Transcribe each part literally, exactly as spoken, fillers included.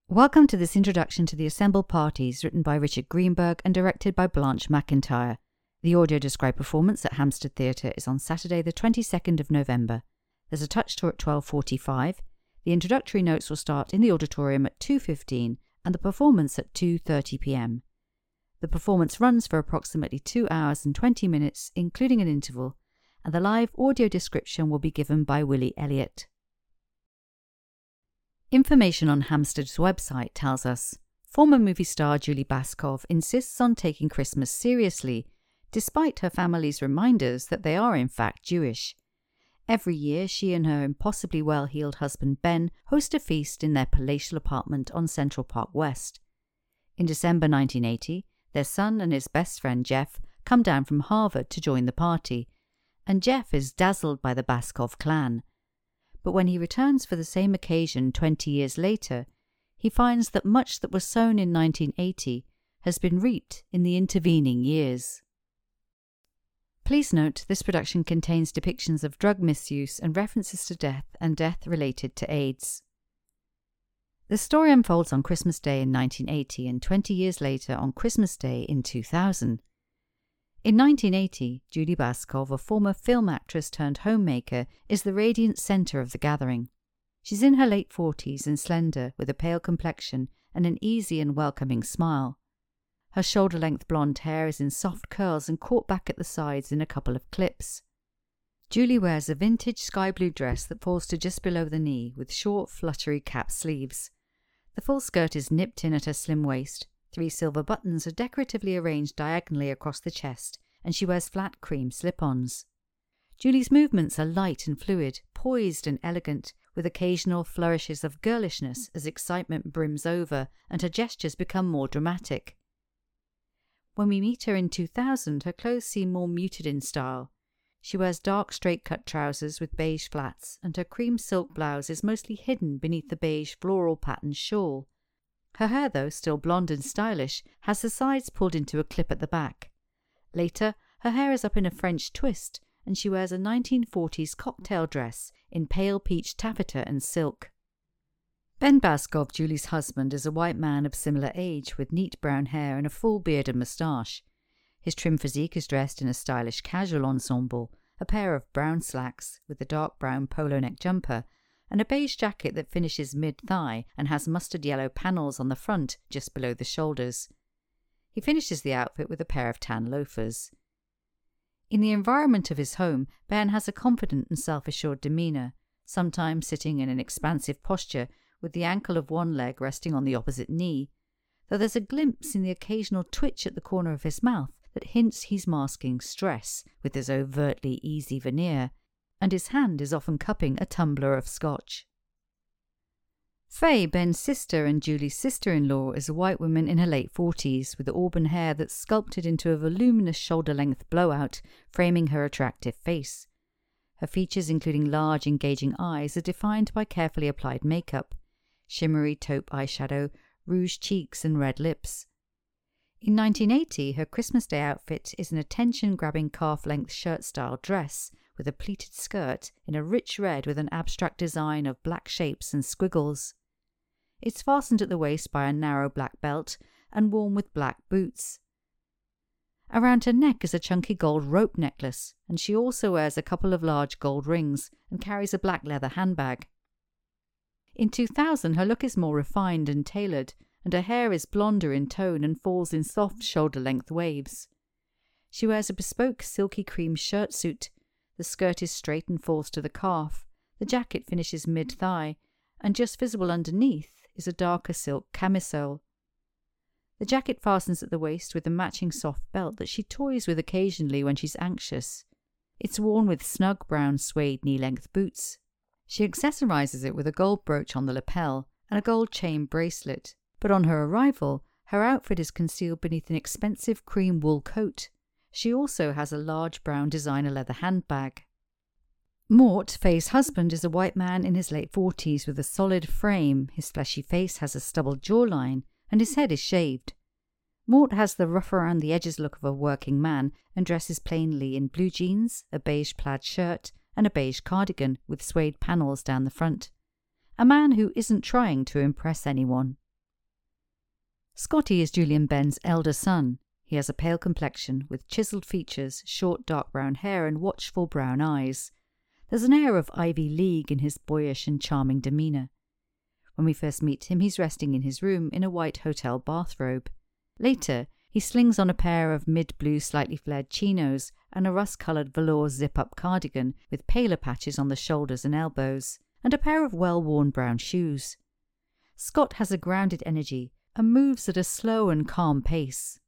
Welcome to this introduction to the Assembled Parties, written by Richard Greenberg and directed by Blanche McIntyre. The audio-described performance at Hampstead Theatre is on Saturday the twenty-second of November. There's a touch tour at twelve forty-five. The introductory notes will start in the auditorium at two fifteen and the performance at two thirty p m. The performance runs for approximately two hours and twenty minutes, including an interval, and the live audio description will be given by Willie Elliott. Information on Hampstead's website tells us, former movie star Julie Baskov insists on taking Christmas seriously, despite her family's reminders that they are in fact Jewish. Every year, she and her impossibly well-heeled husband Ben host a feast in their palatial apartment on Central Park West. In December nineteen eighty, their son and his best friend Jeff come down from Harvard to join the party, and Jeff is dazzled by the Baskov clan. But when he returns for the same occasion twenty years later, he finds that much that was sown in nineteen eighty has been reaped in the intervening years. Please note, this production contains depictions of drug misuse and references to death and death related to AIDS. The story unfolds on Christmas Day in nineteen eighty and twenty years later on Christmas Day in two thousand. In nineteen eighty, Julie Baskov, a former film actress turned homemaker, is the radiant centre of the gathering. She's in her late forties and slender, with a pale complexion and an easy and welcoming smile. Her shoulder-length blonde hair is in soft curls and caught back at the sides in a couple of clips. Julie wears a vintage sky blue dress that falls to just below the knee, with short, fluttery cap sleeves. The full skirt is nipped in at her slim waist. Three silver buttons are decoratively arranged diagonally across the chest, and she wears flat cream slip-ons. Julie's movements are light and fluid, poised and elegant, with occasional flourishes of girlishness as excitement brims over and her gestures become more dramatic. When we meet her in two thousand, her clothes seem more muted in style. She wears dark straight-cut trousers with beige flats, and her cream silk blouse is mostly hidden beneath the beige floral-patterned shawl. Her hair, though still blonde and stylish, has the sides pulled into a clip at the back. Later, her hair is up in a French twist, and she wears a nineteen forties cocktail dress in pale peach taffeta and silk. Ben Baskov, Julie's husband, is a white man of similar age, with neat brown hair and a full beard and moustache. His trim physique is dressed in a stylish casual ensemble, a pair of brown slacks with a dark brown polo neck jumper, and a beige jacket that finishes mid-thigh and has mustard yellow panels on the front just below the shoulders. He finishes the outfit with a pair of tan loafers. In the environment of his home, Ben has a confident and self-assured demeanour, sometimes sitting in an expansive posture with the ankle of one leg resting on the opposite knee, though there's a glimpse in the occasional twitch at the corner of his mouth that hints he's masking stress with his overtly easy veneer, and his hand is often cupping a tumbler of scotch. Faye, Ben's sister and Julie's sister-in-law, is a white woman in her late forties with auburn hair that's sculpted into a voluminous shoulder-length blowout, framing her attractive face. Her features, including large, engaging eyes, are defined by carefully applied makeup, shimmery taupe eyeshadow, rouge cheeks and red lips. In nineteen eighty, her Christmas Day outfit is an attention-grabbing calf-length shirt-style dress with a pleated skirt in a rich red with an abstract design of black shapes and squiggles. It's fastened at the waist by a narrow black belt and worn with black boots. Around her neck is a chunky gold rope necklace, and she also wears a couple of large gold rings and carries a black leather handbag. In two thousand, her look is more refined and tailored, and her hair is blonder in tone and falls in soft shoulder-length waves. She wears a bespoke silky cream shirt suit. The skirt is straight and falls to the calf. The jacket finishes mid-thigh, and just visible underneath is a darker silk camisole. The jacket fastens at the waist with a matching soft belt that she toys with occasionally when she's anxious. It's worn with snug brown suede knee-length boots. She accessorizes it with a gold brooch on the lapel and a gold chain bracelet, but on her arrival, her outfit is concealed beneath an expensive cream wool coat. She also has a large brown designer leather handbag. Mort, Faye's husband, is a white man in his late forties with a solid frame. His fleshy face has a stubbled jawline, and his head is shaved. Mort has the rough-around-the-edges look of a working man and dresses plainly in blue jeans, a beige plaid shirt, and a beige cardigan with suede panels down the front. A man who isn't trying to impress anyone. Scotty is Julie and Ben's elder son. He has a pale complexion with chiselled features, short dark brown hair and watchful brown eyes. There's an air of Ivy League in his boyish and charming demeanour. When we first meet him, he's resting in his room in a white hotel bathrobe. Later, he slings on a pair of mid-blue slightly flared chinos and a rust-coloured velour zip-up cardigan with paler patches on the shoulders and elbows, and a pair of well-worn brown shoes. Scott has a grounded energy and moves at a slow and calm pace.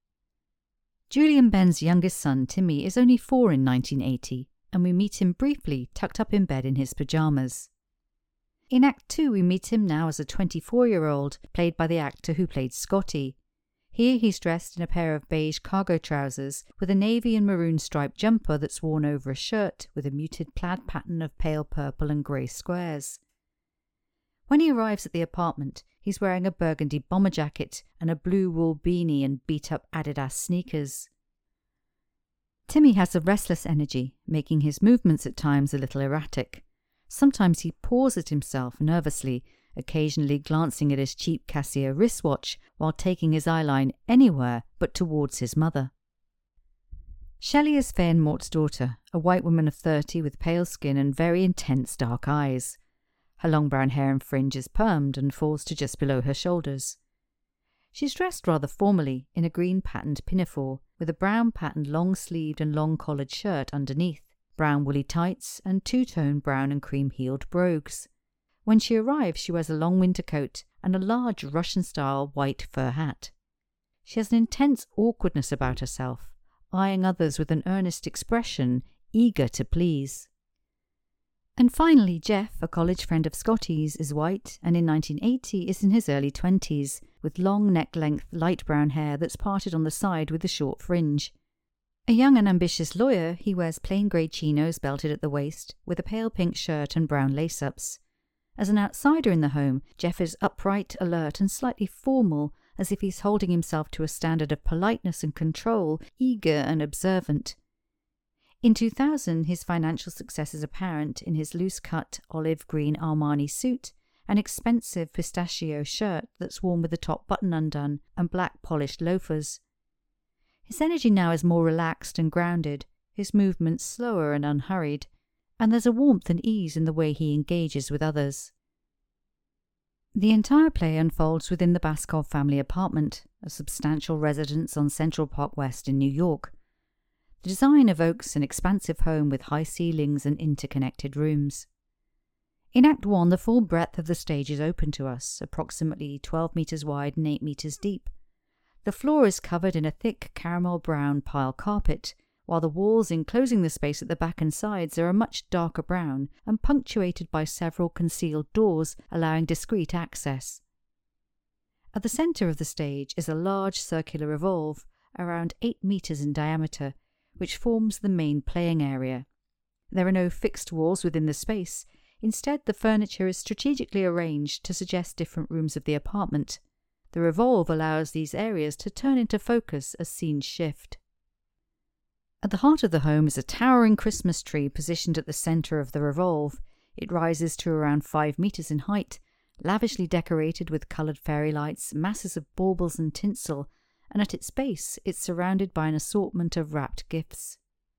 Julie and Ben's youngest son, Timmy, is only four in nineteen eighty, and we meet him briefly tucked up in bed in his pyjamas. In Act two, we meet him now as a twenty-four-year-old, played by the actor who played Scotty. Here he's dressed in a pair of beige cargo trousers with a navy and maroon striped jumper that's worn over a shirt with a muted plaid pattern of pale purple and grey squares. When he arrives at the apartment, he's wearing a burgundy bomber jacket and a blue wool beanie and beat-up Adidas sneakers. Timmy has a restless energy, making his movements at times a little erratic. Sometimes he paws at himself nervously, occasionally glancing at his cheap Casio wristwatch while taking his eyeline anywhere but towards his mother. Shelley is Fay and Mort's daughter, a white woman of thirty with pale skin and very intense dark eyes. Her long brown hair and fringe is permed and falls to just below her shoulders. She's dressed rather formally in a green patterned pinafore with a brown patterned long-sleeved and long-collared shirt underneath, brown woolly tights and two-tone brown and cream-heeled brogues. When she arrives, she wears a long winter coat and a large Russian-style white fur hat. She has an intense awkwardness about herself, eyeing others with an earnest expression, eager to please. And finally, Jeff, a college friend of Scotty's, is white and in nineteen eighty is in his early twenties, with long neck-length light brown hair that's parted on the side with a short fringe. A young and ambitious lawyer, he wears plain grey chinos belted at the waist, with a pale pink shirt and brown lace-ups. As an outsider in the home, Jeff is upright, alert and slightly formal, as if he's holding himself to a standard of politeness and control, eager and observant. In two thousand, his financial success is apparent in his loose-cut olive-green Armani suit, an expensive pistachio shirt that's worn with the top button undone, and black polished loafers. His energy now is more relaxed and grounded, his movements slower and unhurried, and there's a warmth and ease in the way he engages with others. The entire play unfolds within the Baskov family apartment, a substantial residence on Central Park West in New York. The design evokes an expansive home with high ceilings and interconnected rooms. In Act one, the full breadth of the stage is open to us, approximately twelve metres wide and eight metres deep. The floor is covered in a thick caramel brown pile carpet, while the walls enclosing the space at the back and sides are a much darker brown and punctuated by several concealed doors allowing discreet access. At the centre of the stage is a large circular revolve, around eight metres in diameter, which forms the main playing area. There are no fixed walls within the space. Instead, the furniture is strategically arranged to suggest different rooms of the apartment. The revolve allows these areas to turn into focus as scenes shift. At the heart of the home is a towering Christmas tree positioned at the centre of the revolve. It rises to around five metres in height, lavishly decorated with coloured fairy lights, masses of baubles and tinsel, and at its base it's surrounded by an assortment of wrapped gifts.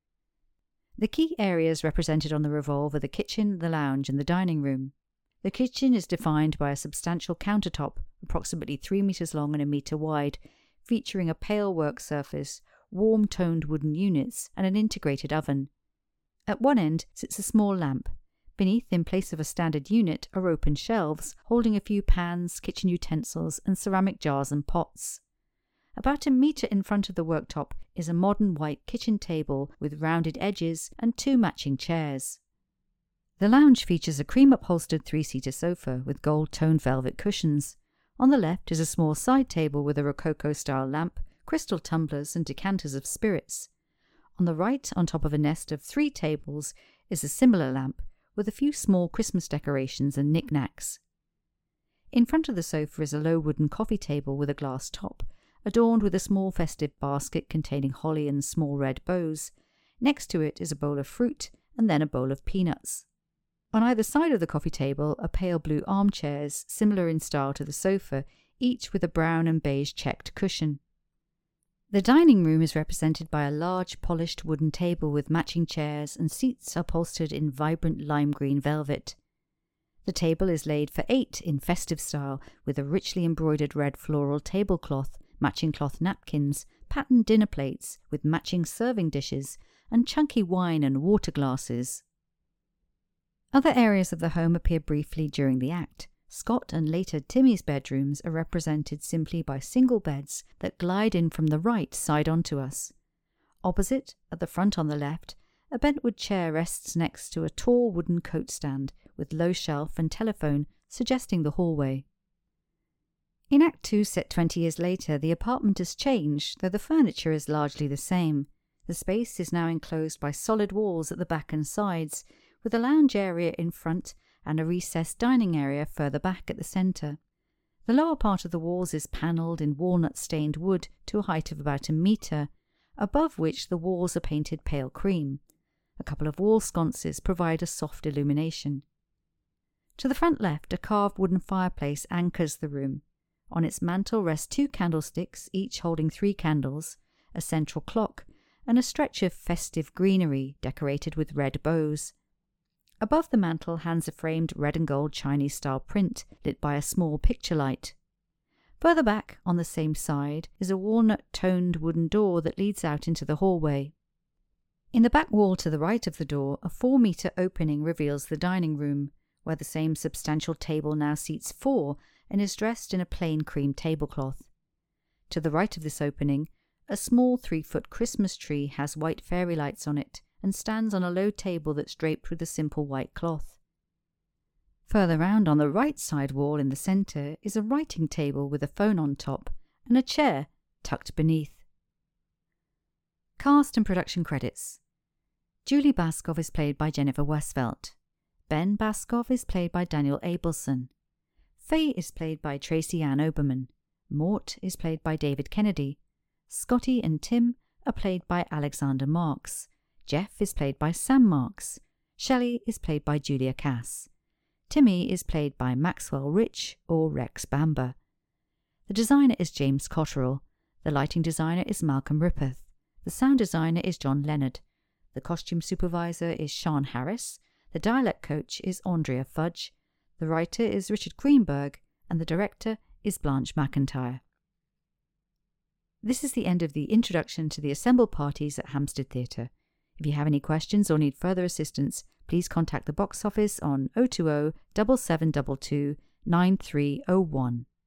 The key areas represented on the revolve are the kitchen, the lounge and the dining room. The kitchen is defined by a substantial countertop, approximately three metres long and a metre wide, featuring a pale work surface, warm-toned wooden units and an integrated oven. At one end sits a small lamp. Beneath, in place of a standard unit, are open shelves holding a few pans, kitchen utensils and ceramic jars and pots. About a metre in front of the worktop is a modern white kitchen table with rounded edges and two matching chairs. The lounge features a cream-upholstered three-seater sofa with gold-toned velvet cushions. On the left is a small side table with a Rococo-style lamp, crystal tumblers and decanters of spirits. On the right, on top of a nest of three tables, is a similar lamp with a few small Christmas decorations and knickknacks. In front of the sofa is a low wooden coffee table with a glass top, adorned with a small festive basket containing holly and small red bows. Next to it is a bowl of fruit and then a bowl of peanuts. On either side of the coffee table are pale blue armchairs, similar in style to the sofa, each with a brown and beige checked cushion. The dining room is represented by a large polished wooden table with matching chairs and seats upholstered in vibrant lime green velvet. The table is laid for eight in festive style, with a richly embroidered red floral tablecloth, matching cloth napkins, patterned dinner plates with matching serving dishes, and chunky wine and water glasses. Other areas of the home appear briefly during the act. Scott and later Timmy's bedrooms are represented simply by single beds that glide in from the right side onto us. Opposite, at the front on the left, a bentwood chair rests next to a tall wooden coat stand with low shelf and telephone, suggesting the hallway. In Act two, set twenty years later, the apartment has changed, though the furniture is largely the same. The space is now enclosed by solid walls at the back and sides, with a lounge area in front and a recessed dining area further back at the centre. The lower part of the walls is panelled in walnut-stained wood to a height of about a metre, above which the walls are painted pale cream. A couple of wall sconces provide a soft illumination. To the front left, a carved wooden fireplace anchors the room. On its mantel rest two candlesticks, each holding three candles, a central clock, and a stretch of festive greenery decorated with red bows. Above the mantel hangs a framed red and gold Chinese-style print lit by a small picture light. Further back, on the same side, is a walnut-toned wooden door that leads out into the hallway. In the back wall to the right of the door, a four-metre opening reveals the dining room, where the same substantial table now seats four and is dressed in a plain cream tablecloth. To the right of this opening, a small three-foot Christmas tree has white fairy lights on it and stands on a low table that's draped with a simple white cloth. Further round on the right side wall in the centre is a writing table with a phone on top and a chair tucked beneath. Cast and production credits. Julie Baskov is played by Jennifer Westfeldt. Ben Baskov is played by Daniel Abelson. Faye is played by Tracy Ann Oberman. Mort is played by David Kennedy. Scotty and Tim are played by Alexander Marks. Jeff is played by Sam Marks. Shelley is played by Julia Cass. Timmy is played by Maxwell Rich or Rex Bamber. The designer is James Cotterill. The lighting designer is Malcolm Rippeth. The sound designer is John Leonard. The costume supervisor is Sean Harris. The dialect coach is Andrea Fudge. The writer is Richard Greenberg. And the director is Blanche McIntyre. This is the end of the introduction to the assembled parties at Hampstead Theatre. If you have any questions or need further assistance, please contact the box office on oh two oh, seven seven two two, nine three oh one.